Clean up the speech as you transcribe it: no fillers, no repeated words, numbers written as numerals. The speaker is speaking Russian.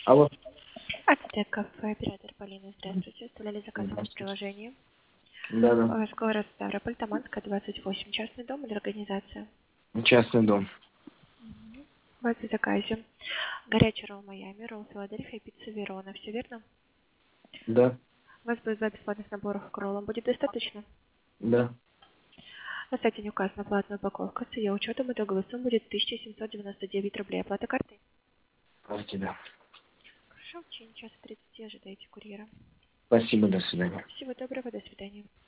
Алло. Ацтек кафе, оператор Полина, здравствуйте. Оставляли заказ в приложении. Да. Город Ставрополь, Таманская, 28. Частный дом или организация? Частный дом. У вас в заказе горячий ролл Майами, ролл Филадельфия, пицца Верона. Все верно? Да. У вас будет 2 бесплатных наборов к роллам. Будет достаточно? Да. На сайте не указана платная упаковка. С ее учетом итоговая сумма будет 1799 рублей. Оплата картой? Спасибо. Хорошо, в течение часа 30 ожидайте курьера. Спасибо, до свидания. Всего доброго, до свидания.